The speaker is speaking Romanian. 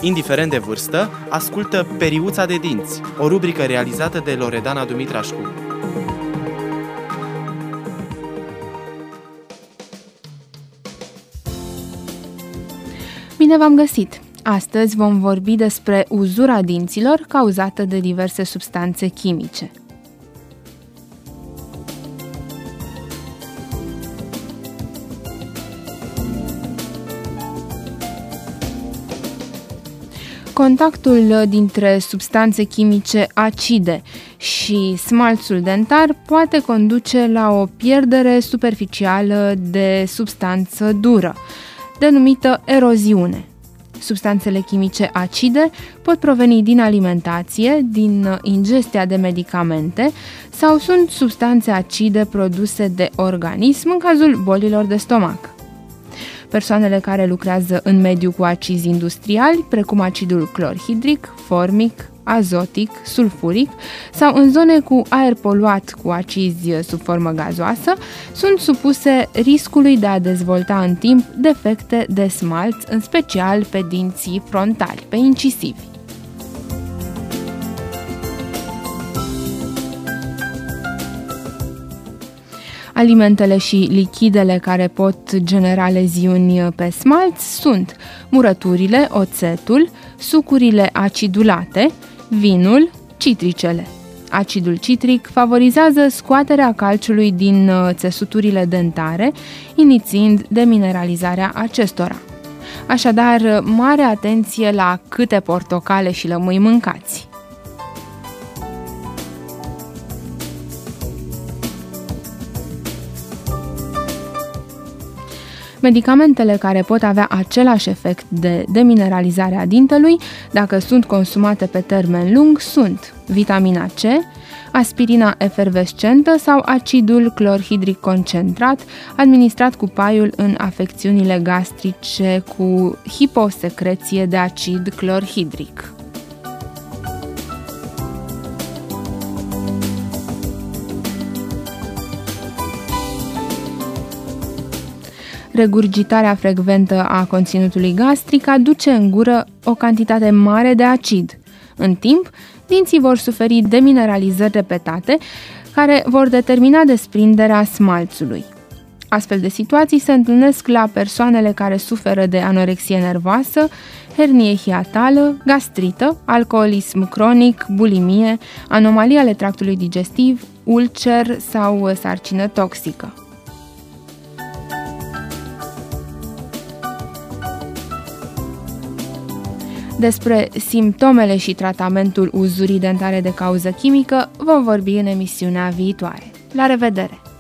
Indiferent de vârstă, ascultă Periuța de dinți, o rubrică realizată de Loredana Dumitrașcu. Bine v-am găsit! Astăzi vom vorbi despre uzura dinților cauzată de diverse substanțe chimice. Contactul dintre substanțe chimice acide și smalțul dentar poate conduce la o pierdere superficială de substanță dură, denumită eroziune. Substanțele chimice acide pot proveni din alimentație, din ingestia de medicamente sau sunt substanțe acide produse de organism în cazul bolilor de stomac. Persoanele care lucrează în mediul cu acizi industriali, precum acidul clorhidric, formic, azotic, sulfuric sau în zone cu aer poluat cu acizi sub formă gazoasă, sunt supuse riscului de a dezvolta în timp defecte de smalț, în special pe dinții frontali, pe incisivi. Alimentele și lichidele care pot genera leziuni pe smalț sunt murăturile, oțetul, sucurile acidulate, vinul, citricele. Acidul citric favorizează scoaterea calciului din țesuturile dentare, inițiind demineralizarea acestora. Așadar, mare atenție la câte portocale și lămâi mâncați! Medicamentele care pot avea același efect de demineralizare a dintelui, dacă sunt consumate pe termen lung, sunt vitamina C, aspirina efervescentă sau acidul clorhidric concentrat, administrat cu paiul în afecțiunile gastrice cu hiposecreție de acid clorhidric. Regurgitarea frecventă a conținutului gastric aduce în gură o cantitate mare de acid. În timp, dinții vor suferi demineralizări repetate, care vor determina desprinderea smalțului. Astfel de situații se întâlnesc la persoanele care suferă de anorexie nervoasă, hernie hiatală, gastrită, alcoolism cronic, bulimie, anomalii ale tractului digestiv, ulcer sau sarcină toxică. Despre simptomele și tratamentul uzurii dentare de cauză chimică vom vorbi în emisiunea viitoare. La revedere!